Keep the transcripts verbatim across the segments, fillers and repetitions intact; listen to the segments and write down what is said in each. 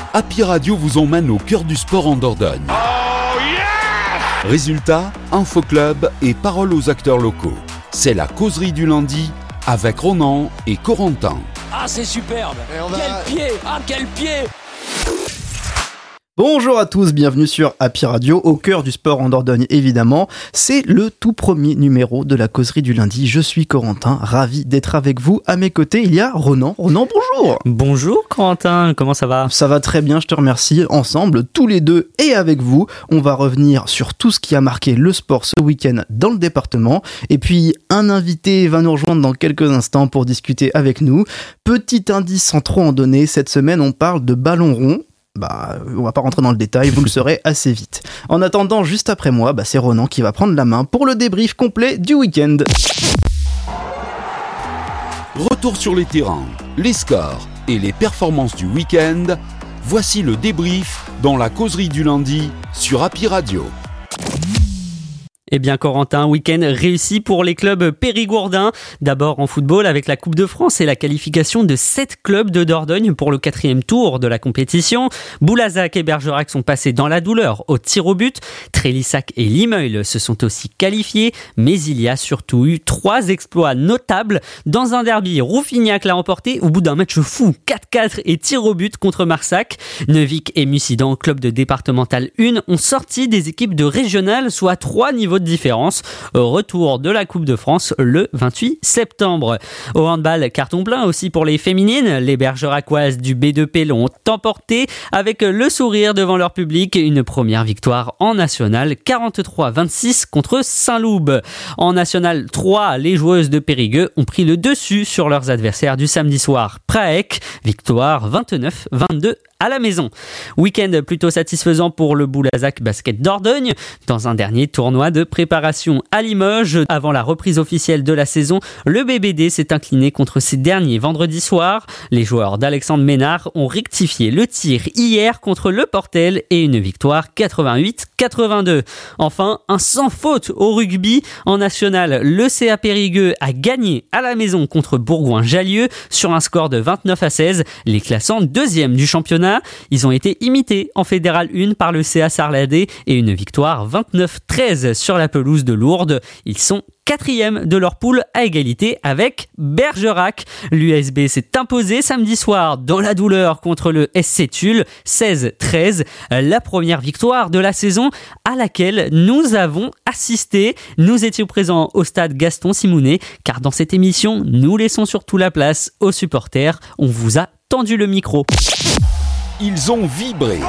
Happy Radio vous emmène au cœur du sport en Dordogne. Oh yes! Résultats, info club et paroles aux acteurs locaux. C'est la causerie du lundi avec Ronan et Corentin. Ah, c'est superbe! Va... Quel pied! Ah, quel pied! Bonjour à tous, bienvenue sur Happy Radio, au cœur du sport en Dordogne évidemment. C'est le tout premier numéro de la causerie du lundi. Je suis Corentin, ravi d'être avec vous. À mes côtés, il y a Ronan. Ronan, bonjour. Bonjour Corentin, comment ça va ? Ça va très bien, je te remercie. Ensemble, tous les deux et avec vous, on va revenir sur tout ce qui a marqué le sport ce week-end dans le département. Et puis, un invité va nous rejoindre dans quelques instants pour discuter avec nous. Petit indice sans trop en donner, cette semaine, on parle de ballon rond. Bah, on va pas rentrer dans le détail, vous le saurez assez vite. En attendant, juste après moi, bah, c'est Ronan qui va prendre la main pour le débrief complet du week-end. Retour sur les terrains, les scores et les performances du week-end. Voici le débrief dans la causerie du lundi sur Happy Radio. Eh bien Corentin, week-end réussi pour les clubs périgourdins. D'abord en football avec la Coupe de France et la qualification de sept clubs de Dordogne pour le quatrième tour de la compétition. Boulazac et Bergerac sont passés dans la douleur au tir au but. Trélissac et Limeul se sont aussi qualifiés, mais il y a surtout eu trois exploits notables. Dans un derby, Rouffignac l'a remporté au bout d'un match fou, quatre quatre et tir au but contre Marsac. Neuvik et Mussidan, club de départemental un, ont sorti des équipes de régional, soit trois niveaux de différence. Retour de la Coupe de France le vingt-huit septembre. Au handball, carton plein aussi pour les féminines. Les Bergeracoises du B deux P l'ont emporté avec le sourire devant leur public. Une première victoire en national, quarante-trois vingt-six contre Saint-Loube. En national trois, les joueuses de Périgueux ont pris le dessus sur leurs adversaires du samedi soir. Praec, victoire vingt-neuf vingt-deux à la maison. Week-end plutôt satisfaisant pour le Boulazac Basket Dordogne. Dans un dernier tournoi de préparation à Limoges, avant la reprise officielle de la saison, le B B D s'est incliné contre ces derniers vendredi soir. Les joueurs d'Alexandre Ménard ont rectifié le tir hier contre le Portel et une victoire quatre-vingt-huit quatre-vingt-deux. Enfin, un sans faute au rugby. En national, le C A Périgueux a gagné à la maison contre Bourgoin-Jallieu sur un score de vingt-neuf à seize, les classant deuxième du championnat. Ils ont été imités en Fédéral un par le C A Sarladé et une victoire vingt-neuf treize sur la pelouse de Lourdes. Ils sont quatrième de leur poule à égalité avec Bergerac. L'U S B s'est imposé samedi soir dans la douleur contre le S C Tulle, seize treize. La première victoire de la saison à laquelle nous avons assisté. Nous étions présents au stade Gaston Simounet car dans cette émission, nous laissons surtout la place aux supporters. On vous a tendu le micro. Ils ont vibré,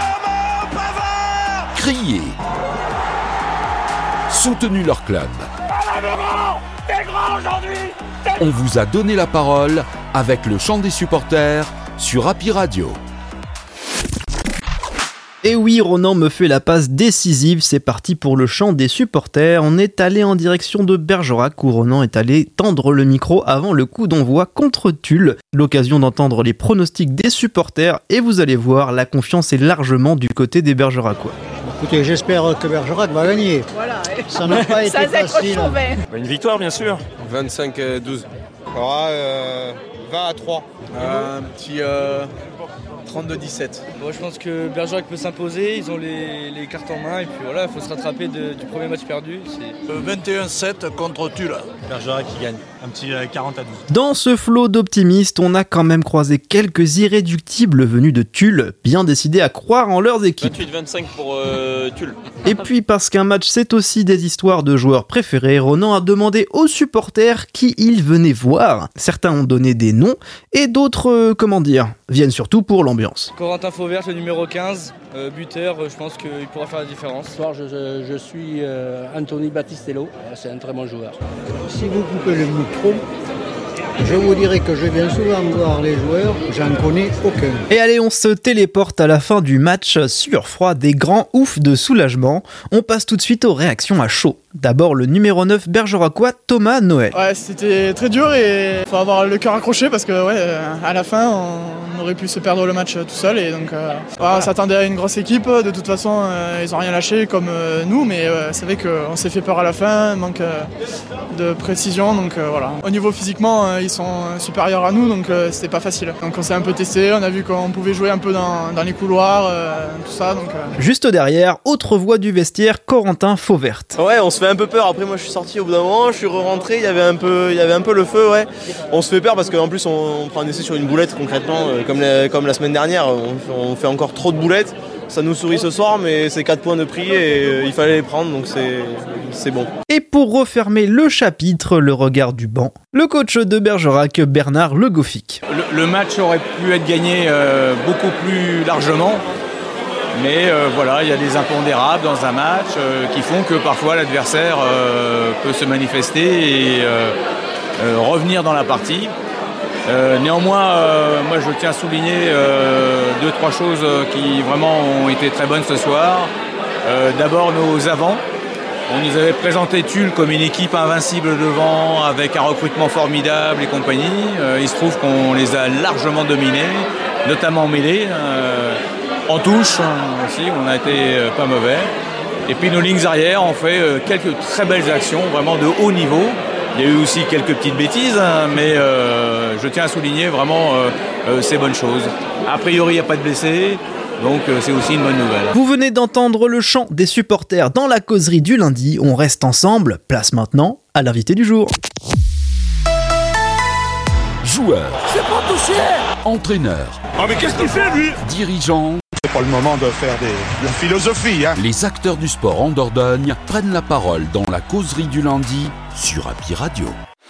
crié, soutenu leur club. On vous a donné la parole avec le chant des supporters sur Happy Radio. Et oui, Ronan me fait la passe décisive, c'est parti pour le chant des supporters. On est allé en direction de Bergerac où Ronan est allé tendre le micro avant le coup d'envoi contre Tulle. L'occasion d'entendre les pronostics des supporters et vous allez voir, la confiance est largement du côté des Bergeracois. Écoutez, j'espère que Bergerac va gagner. Voilà. Ça n'a pas été facile. Une victoire, bien sûr. vingt-cinq à douze. Ah, euh, vingt à trois. Euh, un petit euh, trente-deux dix-sept. Bon, je pense que Bergerac peut s'imposer, ils ont les, les cartes en main et puis voilà, il faut se rattraper de, du premier match perdu. C'est... Euh, vingt et un sept contre Tulle. Bergerac qui gagne, un petit euh, quarante à douze. Dans ce flot d'optimistes, on a quand même croisé quelques irréductibles venus de Tulle, bien décidés à croire en leurs équipes. vingt-huit vingt-cinq pour euh, Tulle. Et puis parce qu'un match c'est aussi des histoires de joueurs préférés, Ronan a demandé aux supporters qui ils venaient voir. Certains ont donné des noms et d'autres, euh, comment dire, viennent surtout pour l'ambiance. Corentin Fauvert, le numéro quinze, euh, buteur, euh, je pense qu'il pourra faire la différence. Ce soir, je, je, je suis euh, Anthony Battistello, c'est un très bon joueur. Si vous coupez le micro, je vous dirai que je viens souvent voir les joueurs, j'en connais aucun. Et allez, on se téléporte à la fin du match sur froid, des grands oufs de soulagement. On passe tout de suite aux réactions à chaud. D'abord le numéro neuf bergeracois Thomas Noël. Ouais, c'était très dur et il faut avoir le cœur accroché parce que ouais, à la fin on aurait pu se perdre le match tout seul et donc euh, ouais, on s'attendait à une grosse équipe. De toute façon euh, ils ont rien lâché comme euh, nous, mais euh, c'est vrai qu'on s'est fait peur à la fin, manque euh, de précision, donc euh, voilà. Au niveau physiquement euh, ils sont supérieurs à nous, donc euh, c'était pas facile. Donc on s'est un peu testé, on a vu qu'on pouvait jouer un peu dans, dans les couloirs, euh, tout ça. Donc, euh... Juste derrière, autre voix du vestiaire, Corentin Fauvert. Ouais, on se fait un peu peur. Après moi je suis sorti au bout d'un moment, je suis re-rentré, il y avait un peu, il y avait un peu le feu, ouais. On se fait peur parce qu'en plus on, on prend un essai sur une boulette concrètement, euh, comme, la, comme la semaine dernière, on, on fait encore trop de boulettes. Ça nous sourit ce soir, mais c'est quatre points de prix et euh, il fallait les prendre, donc c'est, c'est bon. Et pour refermer le chapitre, le regard du banc, le coach de Bergerac, Bernard Le Goffik. Le, le match aurait pu être gagné euh, beaucoup plus largement. Mais euh, voilà, il y a des impondérables dans un match euh, qui font que parfois l'adversaire euh, peut se manifester et euh, euh, revenir dans la partie. Euh, néanmoins, euh, moi je tiens à souligner euh, deux, trois choses qui vraiment ont été très bonnes ce soir. Euh, d'abord nos avants. On nous avait présenté Tulle comme une équipe invincible devant, avec un recrutement formidable et compagnie. Euh, il se trouve qu'on les a largement dominés, notamment en mêlée. Euh, En touche aussi, on a été pas mauvais. Et puis nos lignes arrière ont fait quelques très belles actions, vraiment de haut niveau. Il y a eu aussi quelques petites bêtises, mais euh, je tiens à souligner vraiment euh, euh, ces bonnes choses. A priori, il n'y a pas de blessés, donc euh, c'est aussi une bonne nouvelle. Vous venez d'entendre le chant des supporters dans la causerie du lundi. On reste ensemble. Place maintenant à l'invité du jour. Joueur. C'est pas touché. Entraîneur. Ah mais qu'est-ce qu'il fait lui? Dirigeant. C'est pas le moment de faire des, de la philosophie, hein. Les acteurs du sport en Dordogne prennent la parole dans la causerie du lundi sur Happy Radio.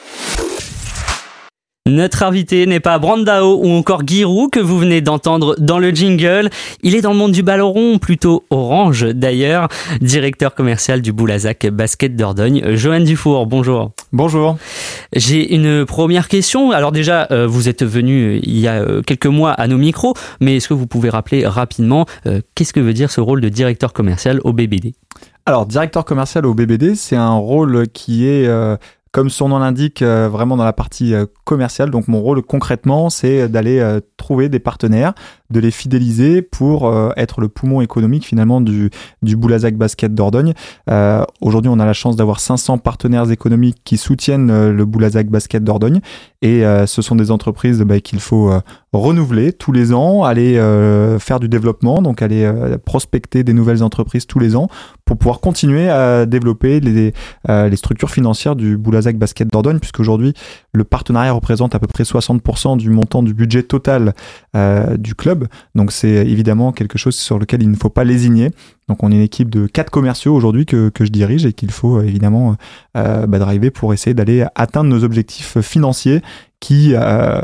Notre invité n'est pas Brandao ou encore Giroud que vous venez d'entendre dans le jingle. Il est dans le monde du ballon rond, plutôt orange d'ailleurs. Directeur commercial du Boulazac Basket Dordogne. Johan Dufour, bonjour. Bonjour. J'ai une première question. Alors déjà, euh, vous êtes venu il y a euh, quelques mois à nos micros, mais est-ce que vous pouvez rappeler rapidement euh, qu'est-ce que veut dire ce rôle de directeur commercial au B B D? Alors, directeur commercial au B B D, c'est un rôle qui est... Euh, Comme son nom l'indique, euh, vraiment dans la partie euh, commerciale. Donc mon rôle concrètement, c'est d'aller euh, trouver des partenaires, de les fidéliser pour euh, être le poumon économique finalement du, du Boulazac Basket Dordogne. Euh, aujourd'hui, on a la chance d'avoir cinq cents partenaires économiques qui soutiennent euh, le Boulazac Basket Dordogne. Et euh, ce sont des entreprises bah, qu'il faut euh, renouveler tous les ans, aller euh, faire du développement, donc aller euh, prospecter des nouvelles entreprises tous les ans pour pouvoir continuer à développer les, euh, les structures financières du Boulazac Basket Dordogne, puisqu'aujourd'hui, le partenariat représente à peu près soixante pour cent du montant du budget total euh, du club. Donc c'est évidemment quelque chose sur lequel il ne faut pas lésigner. Donc on est une équipe de quatre commerciaux aujourd'hui que, que je dirige et qu'il faut évidemment euh, bah, driver pour essayer d'aller atteindre nos objectifs financiers qui... Euh,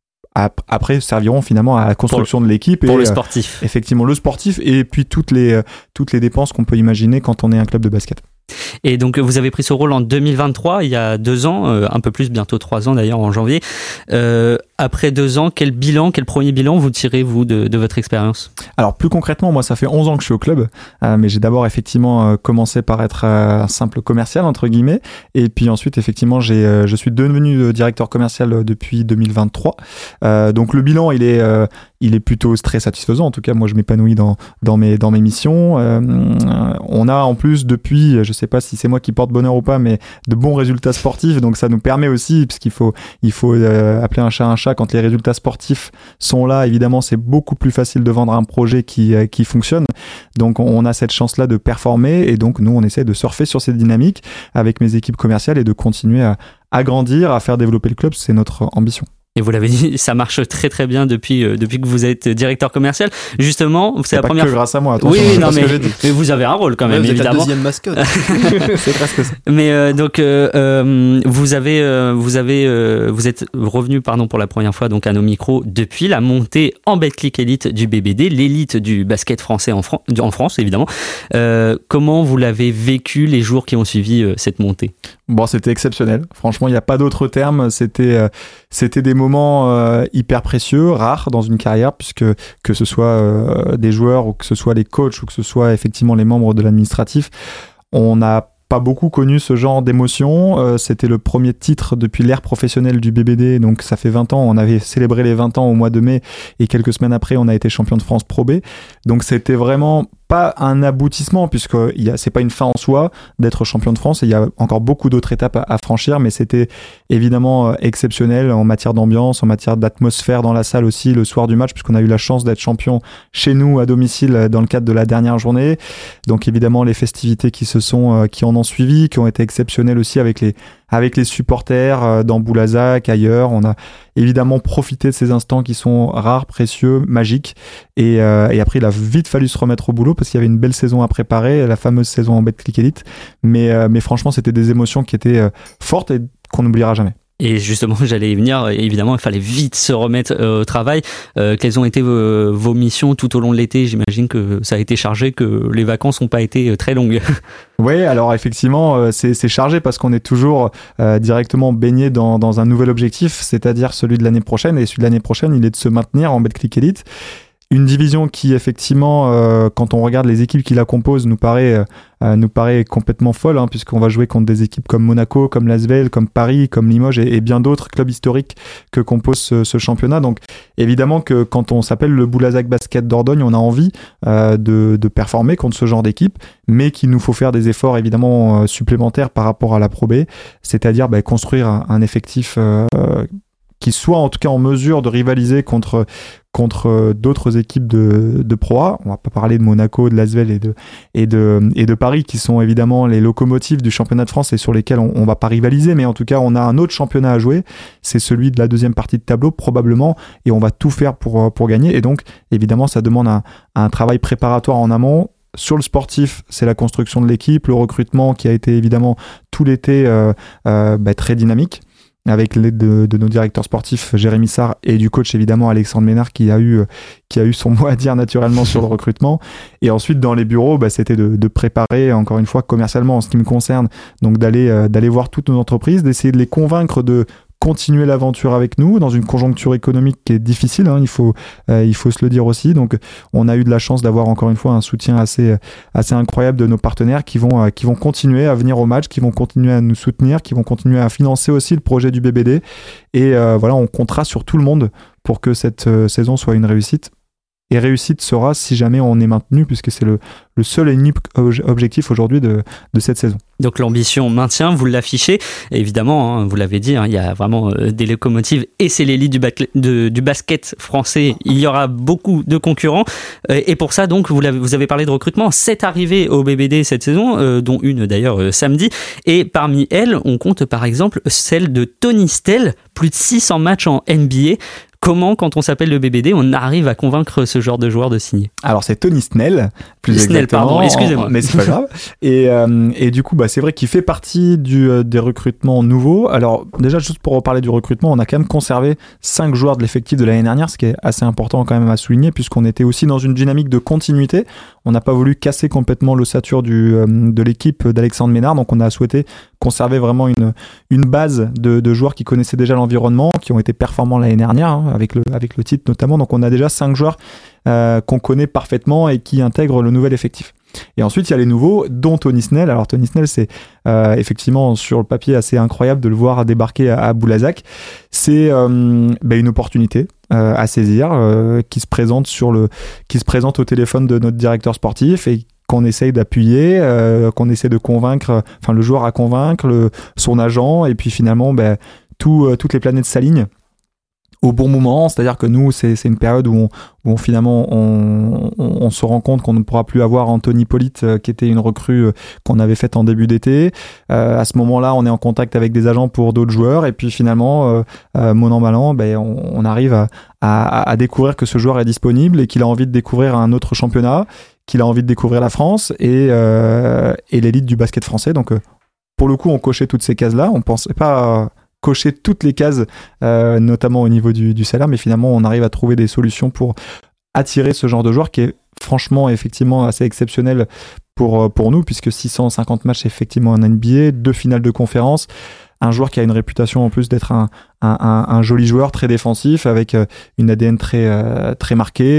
après serviront finalement à la construction pour, de l'équipe pour et le sportif. Euh, effectivement le sportif et puis toutes les euh, toutes les dépenses qu'on peut imaginer quand on est un club de basket. Et donc vous avez pris ce rôle en deux mille vingt-trois, il y a deux ans, euh, un peu plus, bientôt trois ans d'ailleurs en janvier. Euh, après deux ans, quel bilan, quel premier bilan vous tirez vous de, de votre expérience? Alors plus concrètement, moi ça fait onze ans que je suis au club, euh, mais j'ai d'abord effectivement euh, commencé par être euh, un simple commercial entre guillemets, et puis ensuite effectivement j'ai, euh, je suis devenu directeur commercial depuis deux mille vingt-trois. Euh, donc le bilan il est euh, il est plutôt très satisfaisant. En tout cas, moi je m'épanouis dans dans mes dans mes missions. Euh, on a en plus depuis, je sais pas si c'est moi qui porte bonheur ou pas, mais de bons résultats sportifs. Donc ça nous permet aussi, puisqu'il faut il faut euh, appeler un chat un chat. Quand les résultats sportifs sont là, évidemment, c'est beaucoup plus facile de vendre un projet qui euh, qui fonctionne. Donc on a cette chance là de performer et donc nous on essaie de surfer sur cette dynamique avec mes équipes commerciales et de continuer à à grandir, à faire développer le club. C'est notre ambition. Et vous l'avez dit, ça marche très très bien depuis euh, depuis que vous êtes directeur commercial. Justement, c'est, c'est la pas première que grâce à moi. Attention, oui, non mais, mais vous avez un rôle quand même, ouais, vous évidemment. Vous êtes la deuxième mascotte. C'est presque ça. Mais euh, donc euh, euh, vous avez euh, vous avez euh, vous êtes revenu pardon pour la première fois donc à nos micros depuis la montée en Betclic Elite du B B D, l'élite du basket français en, Fran- en France évidemment. Euh, comment vous l'avez vécu les jours qui ont suivi euh, cette montée? Bon, c'était exceptionnel. Franchement, il n'y a pas d'autre terme. C'était, euh, c'était des moments euh, hyper précieux, rares dans une carrière, puisque que ce soit euh, des joueurs ou que ce soit les coachs ou que ce soit effectivement les membres de l'administratif, on a pas beaucoup connu ce genre d'émotion. Euh, c'était le premier titre depuis l'ère professionnelle du B B D, donc ça fait vingt ans. On avait célébré les vingt ans au mois de mai et quelques semaines après, on a été champion de France Pro B. Donc c'était vraiment pas un aboutissement, puisque il y a, c'est pas une fin en soi d'être champion de France, et il y a encore beaucoup d'autres étapes à, à franchir, mais c'était évidemment exceptionnel en matière d'ambiance, en matière d'atmosphère dans la salle aussi le soir du match, puisqu'on a eu la chance d'être champion chez nous à domicile dans le cadre de la dernière journée. Donc évidemment les festivités qui se sont, qui en ont suivi, qui ont été exceptionnelles aussi avec les avec les supporters dans Boulazac, ailleurs. On a évidemment profité de ces instants qui sont rares, précieux, magiques. Et, euh, et après, il a vite fallu se remettre au boulot parce qu'il y avait une belle saison à préparer, la fameuse saison en Betclic Elite. Mais, euh, mais franchement, c'était des émotions qui étaient euh, fortes et qu'on n'oubliera jamais. Et justement, j'allais y venir. Évidemment, il fallait vite se remettre euh, au travail. Euh, quelles ont été vos, vos missions tout au long de l'été ? J'imagine que ça a été chargé, que les vacances n'ont pas été très longues. Oui, alors effectivement, euh, c'est, c'est chargé parce qu'on est toujours euh, directement baigné dans, dans un nouvel objectif, c'est-à-dire celui de l'année prochaine. Et celui de l'année prochaine, il est de se maintenir en Betclic Elite. Une division qui, effectivement, euh, quand on regarde les équipes qui la composent, nous paraît, euh, nous paraît complètement folle, hein, puisqu'on va jouer contre des équipes comme Monaco, comme Lasvel, comme Paris, comme Limoges et, et bien d'autres clubs historiques que compose ce, ce championnat. Donc, évidemment que quand on s'appelle le Boulazac Basket Dordogne, on a envie euh, de, de performer contre ce genre d'équipe, mais qu'il nous faut faire des efforts, évidemment, euh, supplémentaires par rapport à la Pro B, c'est-à-dire bah, construire un, un effectif euh, qui soit en tout cas en mesure de rivaliser contre contre d'autres équipes de, de Pro A. On va pas parler de Monaco, de Lasvel et de, et de, et de Paris, qui sont évidemment les locomotives du championnat de France et sur lesquels on, on va pas rivaliser, mais en tout cas, on a un autre championnat à jouer. C'est celui de la deuxième partie de tableau, probablement, et on va tout faire pour, pour gagner. Et donc, évidemment, ça demande un, un travail préparatoire en amont. Sur le sportif, c'est la construction de l'équipe, le recrutement qui a été évidemment tout l'été euh, euh, bah, très dynamique, avec l'aide de, de nos directeurs sportifs Jérémy Sarr et du coach évidemment Alexandre Ménard qui a eu qui a eu son mot à dire naturellement sur le recrutement. Et ensuite dans les bureaux, bah, c'était de, de préparer encore une fois commercialement en ce qui me concerne, donc d'aller euh, d'aller voir toutes nos entreprises, d'essayer de les convaincre de continuer l'aventure avec nous dans une conjoncture économique qui est difficile, hein, il faut euh, il faut se le dire aussi. Donc on a eu de la chance d'avoir encore une fois un soutien assez assez incroyable de nos partenaires qui vont euh, qui vont continuer à venir au match, qui vont continuer à nous soutenir, qui vont continuer à financer aussi le projet du B B D. Et euh, voilà, on comptera sur tout le monde pour que cette euh, saison soit une réussite. Et réussite sera si jamais on est maintenu, puisque c'est le, le seul et unique objectif aujourd'hui de, de cette saison. Donc l'ambition maintient, vous l'affichez. Et évidemment, hein, vous l'avez dit, hein, il y a vraiment euh, des locomotives et c'est l'élite du, bac- de, du basket français. Il y aura beaucoup de concurrents. Euh, et pour ça, donc, vous, l'avez, vous avez parlé de recrutement. Sept arrivées au B B D cette saison, euh, dont une d'ailleurs euh, samedi. Et parmi elles, on compte par exemple celle de Tony Snell, plus de six cents matchs en N B A. Comment, quand on s'appelle le B B D, on arrive à convaincre ce genre de joueur de signer ? Alors c'est Tony Snell, plus Snell, exactement. pardon, excusez-moi. Mais c'est pas grave. Et, euh, et du coup, bah, c'est vrai qu'il fait partie du, euh, des recrutements nouveaux. Alors déjà, juste pour reparler du recrutement, on a quand même conservé cinq joueurs de l'effectif de l'année dernière, ce qui est assez important quand même à souligner, puisqu'on était aussi dans une dynamique de continuité. On n'a pas voulu casser complètement l'ossature du, euh, de l'équipe d'Alexandre Ménard, donc on a souhaité conserver vraiment une, une base de, de joueurs qui connaissaient déjà l'environnement, qui ont été performants l'année dernière, hein, avec le, avec le titre notamment. Donc on a déjà cinq joueurs euh, qu'on connaît parfaitement et qui intègrent le nouvel effectif. Et ensuite, il y a les nouveaux, dont Tony Snell. Alors Tony Snell, c'est euh, effectivement sur le papier assez incroyable de le voir débarquer à, à Boulazac. C'est euh, bah, une opportunité euh, à saisir euh, qui se présente sur le, qui se présente au téléphone de notre directeur sportif et qu'on essaye d'appuyer, euh, qu'on essaie de convaincre, enfin le joueur à convaincre, le, son agent, et puis finalement, bah, tout, euh, toutes les planètes s'alignent au bon moment. C'est-à-dire que nous, c'est, c'est une période où, on, où on, finalement on, on, on se rend compte qu'on ne pourra plus avoir Anthony Polite, euh, qui était une recrue euh, qu'on avait faite en début d'été. Euh, à ce moment-là, on est en contact avec des agents pour d'autres joueurs, et puis finalement, euh, euh, mon an mal an, ben, on, on arrive à, à, à découvrir que ce joueur est disponible et qu'il a envie de découvrir un autre championnat, qu'il a envie de découvrir la France et, euh, et l'élite du basket français. Donc, euh, pour le coup, on cochait toutes ces cases-là. On ne pensait pas cocher toutes les cases, euh, notamment au niveau du, du salaire, mais finalement, on arrive à trouver des solutions pour attirer ce genre de joueur qui est franchement, effectivement, assez exceptionnel pour, pour nous, puisque six cent cinquante matchs, effectivement, en N B A, deux finales de conférence, un joueur qui a une réputation en plus d'être un, un, un, un joli joueur très défensif, avec une A D N très, euh, très marquée,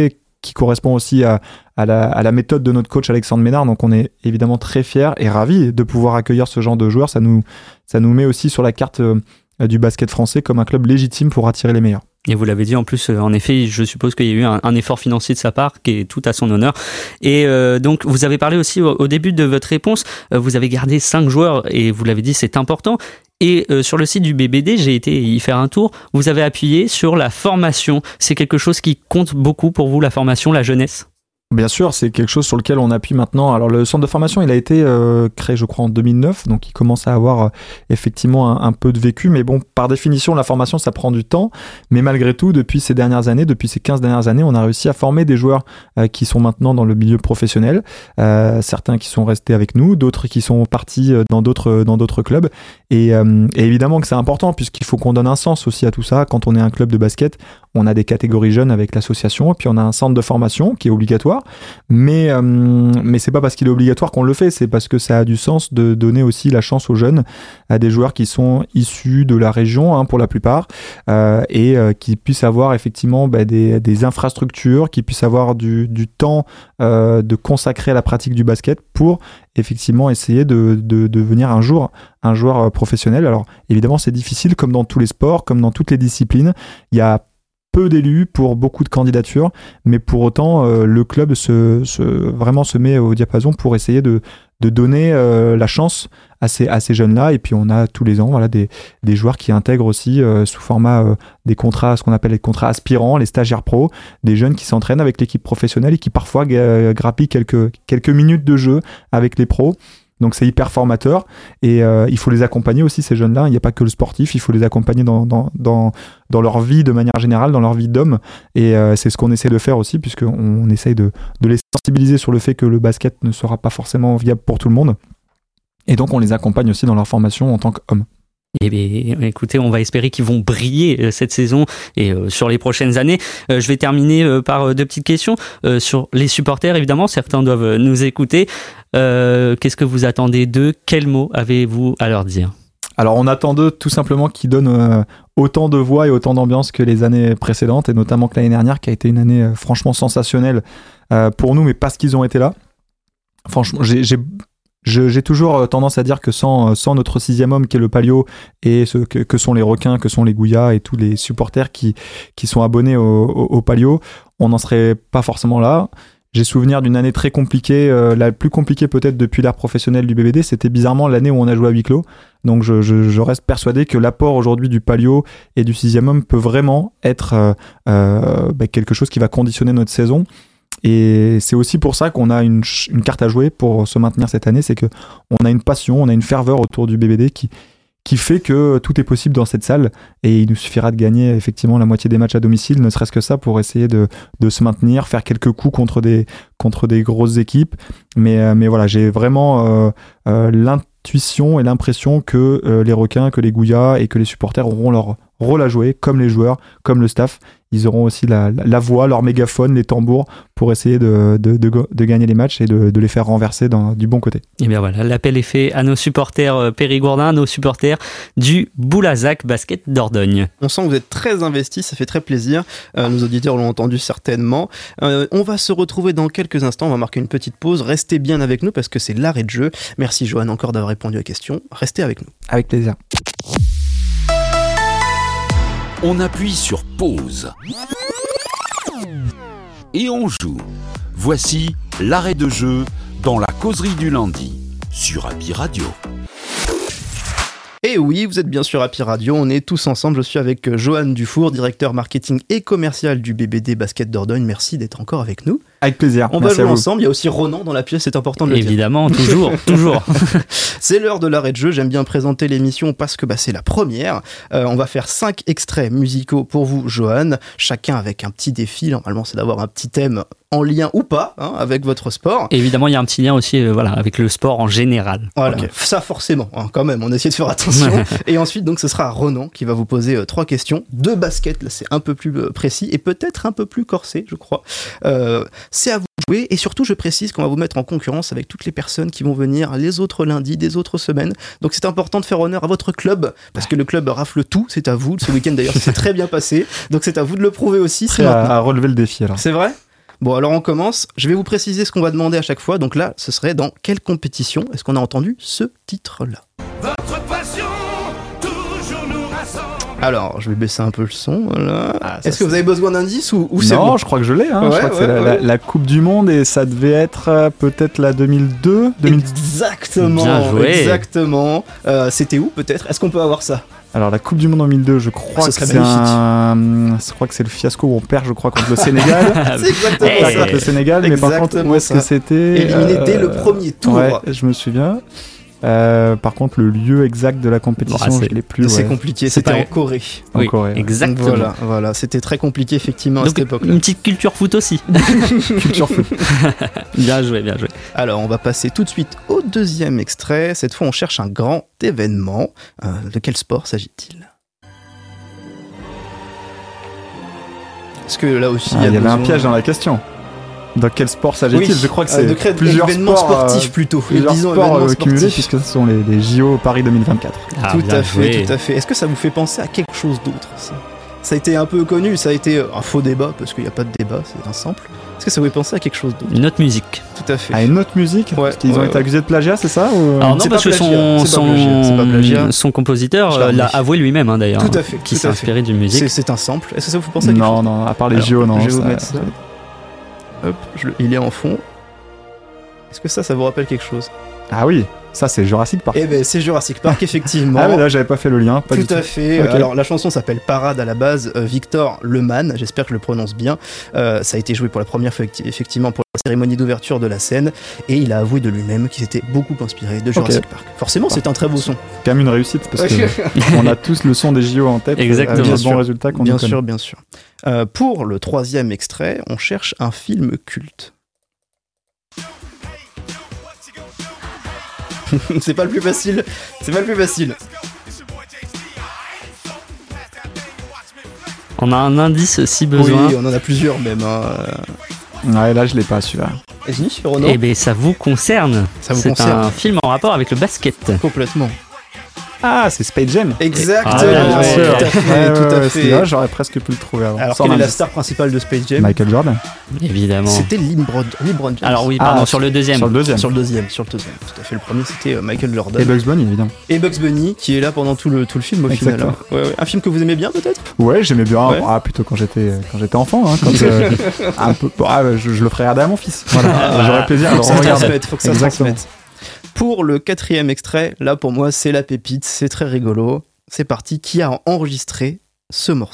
qui correspond aussi à, à, la, à la méthode de notre coach Alexandre Ménard. Donc on est évidemment très fiers et ravis de pouvoir accueillir ce genre de joueurs. Ça nous, ça nous met aussi sur la carte euh, du basket français comme un club légitime pour attirer les meilleurs. Et vous l'avez dit en plus, euh, en effet, je suppose qu'il y a eu un, un effort financier de sa part qui est tout à son honneur. Et euh, donc, vous avez parlé aussi au, au début de votre réponse, euh, vous avez gardé cinq joueurs et vous l'avez dit, c'est important. Et euh, sur le site du B B D, j'ai été y faire un tour, vous avez appuyé sur la formation. C'est quelque chose qui compte beaucoup pour vous, la formation, la jeunesse ? Bien sûr, c'est quelque chose sur lequel on appuie maintenant. Alors le centre de formation, il a été euh, créé, je crois, en deux mille neuf, donc il commence à avoir euh, effectivement un, un peu de vécu. Mais bon, par définition, la formation, ça prend du temps. Mais malgré tout, depuis ces dernières années, depuis ces quinze dernières années, on a réussi à former des joueurs euh, qui sont maintenant dans le milieu professionnel. Euh, certains qui sont restés avec nous, d'autres qui sont partis dans d'autres dans d'autres clubs. Et, euh, et évidemment que c'est important, puisqu'il faut qu'on donne un sens aussi à tout ça. Quand on est un club de basket, on a des catégories jeunes avec l'association, et puis on a un centre de formation qui est obligatoire. Mais, euh, mais c'est pas parce qu'il est obligatoire qu'on le fait, c'est parce que ça a du sens de donner aussi la chance aux jeunes, à des joueurs qui sont issus de la région, hein, pour la plupart, euh, et euh, qui puissent avoir effectivement bah, des, des infrastructures, qui puissent avoir du, du temps euh, de consacrer à la pratique du basket pour effectivement essayer de, de, de devenir un jour un joueur professionnel. Alors évidemment c'est difficile, comme dans tous les sports, comme dans toutes les disciplines, il y a peu d'élus pour beaucoup de candidatures, mais pour autant euh, le club se, se, vraiment se met au diapason pour essayer de, de donner euh, la chance à ces, à ces jeunes-là. Et puis on a tous les ans voilà, des, des joueurs qui intègrent aussi euh, sous format euh, des contrats, ce qu'on appelle les contrats aspirants, les stagiaires pro, des jeunes qui s'entraînent avec l'équipe professionnelle et qui parfois gra- grappillent quelques, quelques minutes de jeu avec les pros. Donc c'est hyper formateur et euh, il faut les accompagner aussi, ces jeunes-là. Il n'y a pas que le sportif, il faut les accompagner dans, dans, dans, dans leur vie de manière générale, dans leur vie d'homme. Et euh, c'est ce qu'on essaie de faire aussi, puisqu'on on essaye de, de les sensibiliser sur le fait que le basket ne sera pas forcément viable pour tout le monde. Et donc on les accompagne aussi dans leur formation en tant qu'hommes. Eh bien, écoutez, on va espérer qu'ils vont briller cette saison et euh, sur les prochaines années. Euh, je vais terminer euh, par euh, deux petites questions euh, sur les supporters. Évidemment, certains doivent nous écouter. Euh, qu'est-ce que vous attendez d'eux ? Quels mots avez-vous à leur dire ? Alors, on attend d'eux tout simplement qu'ils donnent euh, autant de voix et autant d'ambiance que les années précédentes, et notamment que l'année dernière, qui a été une année euh, franchement sensationnelle euh, pour nous, mais parce qu'ils ont été là. Franchement, j'ai... j'ai Je, j'ai toujours tendance à dire que sans, sans notre sixième homme qui est le Palio et ce que, que sont les requins, que sont les Gouyas et tous les supporters qui, qui sont abonnés au, au, au Palio, on n'en serait pas forcément là. J'ai souvenir d'une année très compliquée, euh, la plus compliquée peut-être depuis l'ère professionnelle du B B D, c'était bizarrement l'année où on a joué à huis clos. Donc je, je, je reste persuadé que l'apport aujourd'hui du Palio et du sixième homme peut vraiment être euh, euh, bah, quelque chose qui va conditionner notre saison. Et c'est aussi pour ça qu'on a une, une carte à jouer pour se maintenir cette année, c'est qu'on a une passion, on a une ferveur autour du B B D qui, qui fait que tout est possible dans cette salle, et il nous suffira de gagner effectivement la moitié des matchs à domicile, ne serait-ce que ça, pour essayer de, de se maintenir, faire quelques coups contre des, contre des grosses équipes. Mais, mais voilà, j'ai vraiment euh, euh, l'intuition et l'impression que euh, les requins, que les Gouyas et que les supporters auront leur rôle à jouer, comme les joueurs, comme le staff. Ils auront aussi la, la voix, leur mégaphone, les tambours pour essayer de, de, de, de gagner les matchs et de, de les faire renverser dans, du bon côté. Et bien voilà, l'appel est fait à nos supporters périgourdins, à nos supporters du Boulazac Basket Dordogne. On sent que vous êtes très investis, ça fait très plaisir. Euh, nos auditeurs l'ont entendu certainement. Euh, on va se retrouver dans quelques instants, on va marquer une petite pause. Restez bien avec nous parce que c'est l'arrêt de jeu. Merci Johan encore d'avoir répondu à la question. Restez avec nous. Avec plaisir. On appuie sur pause. Et on joue. Voici l'arrêt de jeu dans la causerie du lundi sur Happy Radio. Et oui, vous êtes bien sûr Happy Radio, on est tous ensemble. Je suis avec Johan Dufour, directeur marketing et commercial du B B D Basket Dordogne. Merci d'être encore avec nous. Avec plaisir. On Merci va jouer ensemble. Il y a aussi Ronan dans la pièce, c'est important de le Évidemment, dire. Évidemment, toujours, toujours. C'est l'heure de l'arrêt de jeu. J'aime bien présenter l'émission parce que bah, c'est la première. Euh, on va faire cinq extraits musicaux pour vous, Johan. Chacun avec un petit défi. Normalement, c'est d'avoir un petit thème en lien ou pas hein, avec votre sport. Et évidemment, il y a un petit lien aussi euh, voilà, avec le sport en général. Voilà, okay. Ça forcément, hein, quand même, on essaie de faire attention. Et ensuite, donc, ce sera Ronan qui va vous poser euh, trois questions. De basket, là, c'est un peu plus euh, précis et peut-être un peu plus corsé, je crois. Euh, c'est à vous de jouer. Et surtout, je précise qu'on va vous mettre en concurrence avec toutes les personnes qui vont venir les autres lundis, des autres semaines. Donc, c'est important de faire honneur à votre club parce que le club rafle tout. C'est à vous. Ce week-end, d'ailleurs, c'est très bien passé. Donc, c'est à vous de le prouver aussi. Prêt à, à relever le défi, alors. C'est vrai ? Bon, alors on commence. Je vais vous préciser ce qu'on va demander à chaque fois. Donc là, ce serait dans quelle compétition est-ce qu'on a entendu ce titre-là ? Votre passion, toujours nous rassemble. Alors, je vais baisser un peu le son. Voilà. Ah, ça, est-ce que vous avez besoin d'indices ou, ou c'est Non, bon je crois que je l'ai. Hein. Ouais, je crois que ouais, c'est la, ouais. la, la Coupe du Monde et ça devait être euh, peut-être la deux mille deux deux mille... Exactement. Bien joué. Exactement. Euh, c'était où peut-être ? Est-ce qu'on peut avoir ça ? Alors la Coupe du Monde en deux mille deux, je crois Ce que serait c'est magnifique. un... je crois que c'est le fiasco où on perd, je crois, contre le Sénégal. C'est exactement On perd ça. contre le Sénégal, mais par contre, où est-ce ça. que c'était Éliminé euh, dès le premier tour. Ouais, je me souviens. Euh, par contre, le lieu exact de la compétition, Bon, ah, je l'ai plus. C'est ouais. compliqué, C'est c'était pas- en Corée. En Oui, Corée. ouais. exactement. Voilà, voilà, c'était très compliqué effectivement à Donc, cette époque-là. une petite culture foot aussi. Culture foot. Bien joué, bien joué. Alors, on va passer tout de suite au deuxième extrait. Cette fois, on cherche un grand événement. Euh, de quel sport s'agit-il ? Est-ce que là aussi, Ah, il y avait besoin- un piège dans la question. Dans quel sport s'agit-il Oui, Je crois que euh, c'est de créer plusieurs événements sports, sportifs euh, plutôt. plusieurs Disons sports événements euh, cumulés sportifs. puisque ce sont les, les J O Paris deux mille vingt-quatre. Ah, tout bien à fait, joué. tout à fait. Est-ce que ça vous fait penser à quelque chose d'autre ça Ça a été un peu connu, ça a été un faux débat parce qu'il n'y a pas de débat, c'est un sample. Est-ce que ça vous fait penser à quelque chose d'autre Une autre musique. Tout à fait. À une autre musique Ouais, Parce qu'ils ont ouais, été ouais. accusés de plagiat, c'est ça ou... Alors non, C'est parce pas que son, plagiat, c'est pas son, plagiat, c'est pas plagiat. son compositeur Je l'ai euh, l'a remis. avoué lui-même hein, d'ailleurs. Tout à fait, Qui tout s'est à fait. inspiré d'une musique. C'est, c'est un sample. Est-ce que ça vous fait penser à quelque Non, chose non, à part les Alors, J O, non. Je vais vous ça- mettre ça. Hop, je le- il est en fond. Est-ce que ça, ça vous rappelle quelque chose ? Ah oui, ça c'est Jurassic Park. Eh ben, c'est Jurassic Park, effectivement. Ah mais là j'avais pas fait le lien, pas tout du tout. à fait. Ok. Alors la chanson s'appelle Parade à la base. Euh, Victor Lemann, j'espère que je le prononce bien. Euh, ça a été joué pour la première fois effecti- effectivement pour la cérémonie d'ouverture de la scène et il a avoué de lui-même qu'il s'était beaucoup inspiré de Jurassic Ok. Park. Forcément, c'est un très beau son. C'est quand même une réussite parce que on a tous le son des J O en tête. Exactement. Avec Bien le sûr. bon résultat qu'on Bien nous connaît. sûr, bien sûr. Euh, pour le troisième extrait, on cherche un film culte. C'est pas le plus facile. C'est pas le plus facile. On a un indice si besoin. Oui, on en a plusieurs même. Hein. Ouais, là je l'ai pas celui-là. Vas-y, Renaud. Eh bien, ça vous concerne. Ça vous C'est concerne. un film en rapport avec le basket. Complètement. Ah, c'est Space Jam. Exactement. Ah, bien bien sûr. Tout à fait, Ouais, tout ouais, à ouais, fait. celui-là, j'aurais presque pu le trouver avant. Alors Sans quelle est la indice. star principale de Space Jam ? Michael Jordan. Évidemment. C'était LeBron LeBron James. Alors oui, pardon, Ah, sur le deuxième. Sur le deuxième. Sur le deuxième, sur le deuxième. Tout à fait. Le premier, c'était euh, Michael Jordan. Et Bugs Bunny, évidemment. Et Bugs Bunny, qui est là pendant tout le, tout le film au final. Exactement. hein. Ouais, ouais. Un film que vous aimez bien peut-être ? Ouais, j'aimais bien. Ouais. Ah, plutôt quand j'étais quand j'étais enfant, hein, quand euh, un peu. Ah, je, je le ferai regarder à mon fils. Voilà. Ah, J'aurais plaisir à le Faut que ça se regarder. transmette, faut que ça se Exactement. transmette. Pour le quatrième extrait, là pour moi c'est la pépite, c'est très rigolo. C'est parti, qui a enregistré ce morceau ?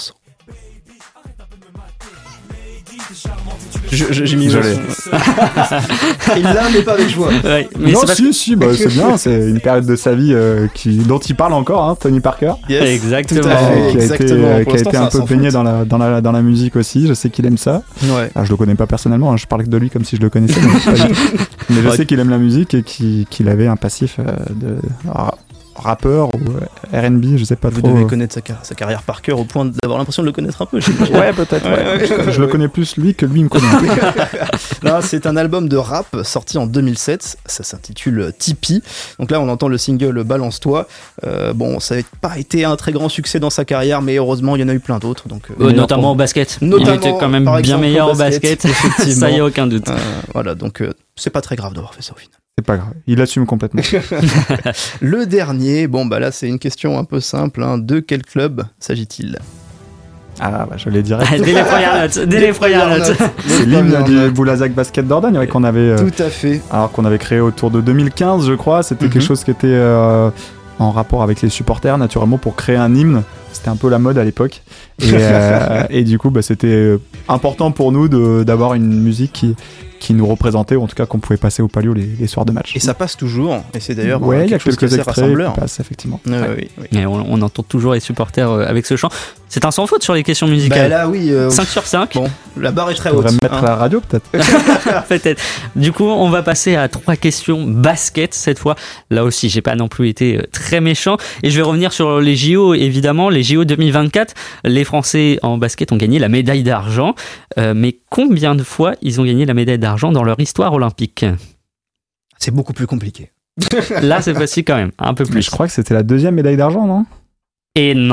Je- je- J'ai mis Je le l'ai. son. Il l'a, mais pas avec joie. Ouais, mais non, c'est parce si, si, bah, c'est bien. C'est une période de sa vie euh, qui, dont il parle encore, hein, Tony Parker. Yes, Exactement. tout à fait, Euh, qui a été, exactement. euh, Pour qui a l'instant, été c'est un peu sans baigné faute. dans la, dans, la, dans la musique aussi. Je sais qu'il aime ça. Ouais. Alors, je le connais pas personnellement, hein, je parle de lui comme si je le connaissais. Mais, pas du tout. Mais je Ouais. sais qu'il aime la musique et qu'il qu'il avait un passif euh, de ra- rappeur ou euh, R and B, je sais pas Vous trop. devez connaître sa, car- sa carrière par cœur au point d'avoir l'impression de le connaître un peu. j'imagine. Ouais, peut-être. ouais. Ouais, ouais. Je le connais plus lui que lui me connaît. Non, c'est un album de rap sorti en deux mille sept. Ça s'intitule Tipeee. Donc là, on entend le single Balance-toi. Euh, bon, ça n'a pas été un très grand succès dans sa carrière, mais heureusement, il y en a eu plein d'autres. Donc, euh, Euh, notamment au basket. Notamment, il était quand même par bien exemple, meilleur au au basket. basket, effectivement. Ça y a aucun doute. euh, voilà, donc euh, c'est pas très grave d'avoir fait ça au final. C'est pas grave, il assume complètement. Le dernier, bon, bah là, c'est une question un peu simple. Hein. De quel club s'agit-il ? Ah, bah, je l'ai direct. Dès les premières notes. Dès les premières notes. C'est l'hymne du Boulazac Basket Dordogne, ouais, qu'on avait. euh, Tout à fait. Alors qu'on avait créé autour de deux mille quinze, je crois. C'était Mhm. quelque chose qui était euh, en rapport avec les supporters, naturellement, pour créer un hymne. C'était un peu la mode à l'époque. Et, euh, et du coup, bah, c'était important pour nous de, d'avoir une musique qui, qui nous représentait, ou en tout cas qu'on pouvait passer au Palio les, les soirs de match. Et ça passe toujours. Et c'est d'ailleurs ouais, euh, il y a quelque chose qui quelques est assez extraits rassembleur. qui passent, effectivement. Ouais, Ouais. oui, oui. Et on, on entend toujours les supporters euh, avec ce chant. C'est un sans faute sur les questions Bah musicales. là, oui. euh, cinq sur cinq. Bon, la barre est très On haute. devrait me mettre hein. à la radio, peut-être. Peut-être. Du coup, on va passer à trois questions basket cette fois. Là aussi, j'ai pas non plus été euh, très méchant. Et je vais revenir sur les J O, évidemment. Les J O deux mille vingt-quatre, les Français en basket ont gagné la médaille d'argent. Euh, mais combien de fois ils ont gagné la médaille d'argent dans leur histoire olympique ? C'est beaucoup plus compliqué. Là, c'est facile quand même, un peu Mais plus. je crois que c'était la deuxième médaille d'argent, non? Et non.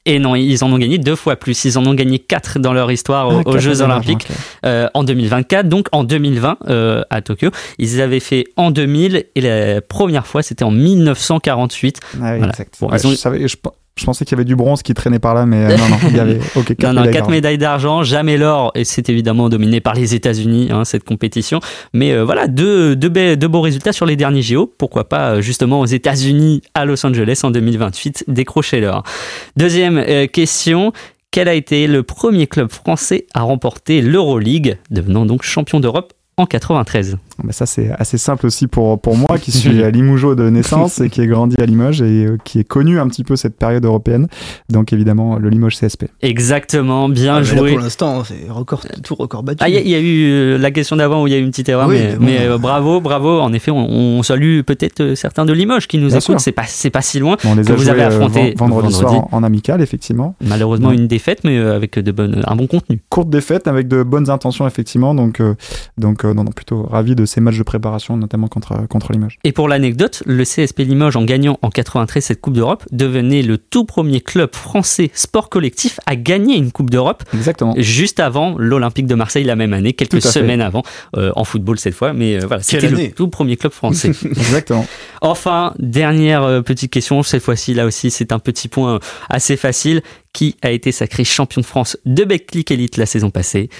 Et non, ils en ont gagné deux fois plus. Ils en ont gagné quatre dans leur histoire aux, ah, aux Jeux Olympiques okay. euh, en deux mille vingt-quatre, donc en deux mille vingt euh, à Tokyo. Ils avaient fait en deux mille et la première fois c'était en mille neuf cent quarante-huit. Ah oui, voilà. exact. Bon, ouais, ont... je, savais, je, je pensais qu'il y avait du bronze qui traînait par là, mais euh, non, non, il y avait okay, quatre, non, non, médailles, quatre médailles d'argent, jamais l'or, et c'est évidemment dominé par les États-Unis, hein, cette compétition. Mais euh, voilà, deux, deux, be- deux beaux résultats sur les derniers J O. Pourquoi pas, justement, aux États-Unis, à Los Angeles en deux mille vingt-huit, décrocher l'or. Deuxième euh, question. Quel a été le premier club français à remporter l'Euroleague, devenant donc champion d'Europe en quatre-vingt-treize? Mais ça, c'est assez simple aussi pour, pour moi qui suis à Limougeot de naissance et qui ai grandi à Limoges et euh, qui ai connu un petit peu cette période européenne. Donc évidemment, le Limoges C S P. Exactement, bien ah, joué. Là, pour l'instant, c'est record, tout record battu. Ah, il y, y a eu euh, la question d'avant où il y a eu une petite erreur, oui, mais, mais, mais euh, bravo, bravo. En effet, on, on salue peut-être euh, certains de Limoges qui nous bien écoutent. C'est pas, c'est pas si loin. On les que a vous joués, avez affronté euh, vendredi, vendredi soir en, en amical, effectivement. Malheureusement, ouais. Une défaite, mais euh, avec de bonnes, un bon contenu. Courte défaite avec de bonnes intentions, effectivement. Donc, euh, donc euh, non, non, plutôt ravi de ces matchs de préparation, notamment contre, contre Limoges. Et pour l'anecdote, le C S P Limoges, en gagnant en quatre-vingt-treize cette Coupe d'Europe, devenait le tout premier club français sport collectif à gagner une Coupe d'Europe. Exactement. Juste avant l'Olympique de Marseille la même année, quelques semaines fait. avant, euh, en football cette fois. Mais euh, voilà, Quelle c'était année. Le tout premier club français. Exactement. Enfin, dernière euh, petite question, cette fois-ci, là aussi, c'est un petit point assez facile. Qui a été sacré champion de France de Betclic Elite la saison passée?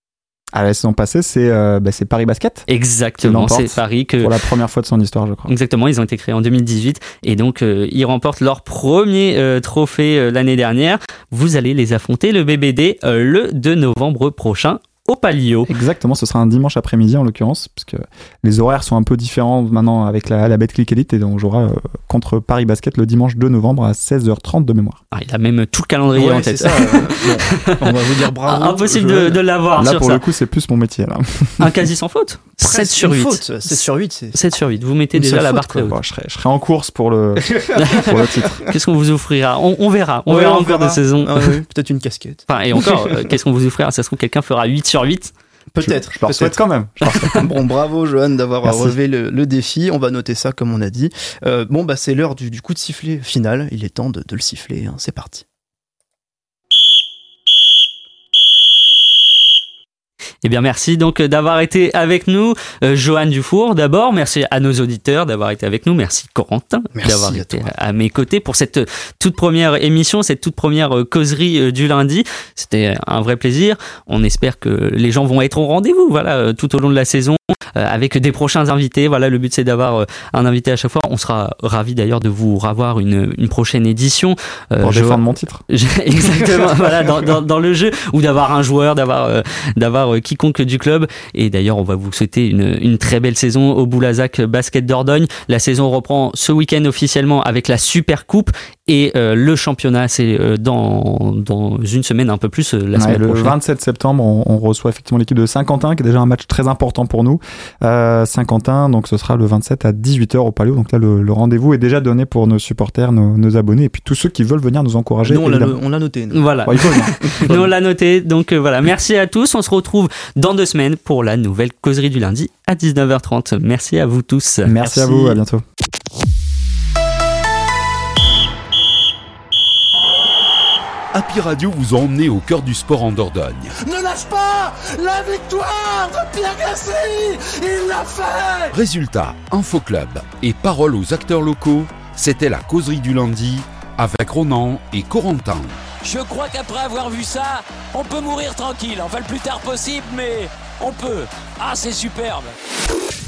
Ah, la saison passée, c'est, euh, bah, c'est Paris Basket. Exactement, c'est Paris que... Pour la première fois de son histoire, je crois. Exactement, ils ont été créés en deux mille dix-huit et donc euh, ils remportent leur premier euh, trophée euh, l'année dernière. Vous allez les affronter, le B B D, euh, le deux novembre prochain au Palio. Exactement, ce sera un dimanche après-midi en l'occurrence, puisque les horaires sont un peu différents maintenant avec la, la Betclic Elite et donc on jouera euh, contre Paris Basket le dimanche deux novembre à seize heures trente de mémoire. Ah, il a même tout le calendrier ouais, en tête. C'est ça, euh, bon, on va vous dire bravo. Impossible de, de l'avoir là, sur pour ça. le coup, c'est plus mon métier. Là. Un quasi sans faute. sept sur huit. Faute, sept sur huit, c'est... sept sur huit. Vous mettez déjà la barre très haute. Bon, je, serai, je serai en course pour le, pour le titre. Qu'est-ce qu'on vous offrira? on, on verra. On, on verra verra en cours de saison. Ah, oui, peut-être une casquette. Enfin, et encore, euh, qu'est-ce qu'on vous offrira? Ça se trouve, quelqu'un fera huit sur huit. Peut-être. Je, je leur souhaite quand même. Bon, bravo Johan d'avoir Merci. relevé le, le défi. On va noter ça comme on a dit. Euh, bon, bah c'est l'heure du, du coup de sifflet final. Il est temps de, de le siffler. Hein. C'est parti. Eh bien, merci donc d'avoir été avec nous. Euh, Johan Dufour, d'abord. Merci à nos auditeurs d'avoir été avec nous. Merci Corentin merci d'avoir à été toi. à mes côtés pour cette toute première émission, cette toute première causerie du lundi. C'était un vrai plaisir. On espère que les gens vont être au rendez-vous, voilà, tout au long de la saison, euh, avec des prochains invités. Voilà, le but c'est d'avoir un invité à chaque fois. On sera ravis d'ailleurs de vous revoir une, une prochaine édition. Euh, pour défendre mon titre. Exactement, voilà, dans, dans, dans le jeu, ou d'avoir un joueur, d'avoir, euh, d'avoir euh, quiconque du club. Et d'ailleurs, on va vous souhaiter une, une très belle saison au Boulazac Basket Dordogne. La saison reprend ce week-end officiellement avec la Super Coupe et euh, le championnat, c'est euh, dans, dans une semaine, un peu plus euh, la ouais, semaine le prochaine. Le vingt-sept septembre, on, on reçoit effectivement l'équipe de Saint-Quentin, qui est déjà un match très important pour nous. Euh, Saint-Quentin, donc ce sera le vingt-sept à dix-huit heures au Palio. Donc là, le, le rendez-vous est déjà donné pour nos supporters, nos, nos abonnés, et puis tous ceux qui veulent venir nous encourager. Nous, on, l'a, on l'a noté. Nous. Voilà. Ouais, il faut venir. Nous, on l'a noté. Donc euh, voilà. Merci à tous. On se retrouve dans deux semaines pour la nouvelle causerie du lundi à dix-neuf heures trente. Merci à vous tous. Merci, Merci. à vous. À bientôt. Happy Radio vous a emmené au cœur du sport en Dordogne. Ne lâche pas la victoire de Pierre Gasly. Il l'a fait. Résultats, info club et paroles aux acteurs locaux, c'était la causerie du lundi avec Ronan et Corentin. Je crois qu'après avoir vu ça, on peut mourir tranquille. Enfin, le plus tard possible, mais on peut. Ah, c'est superbe.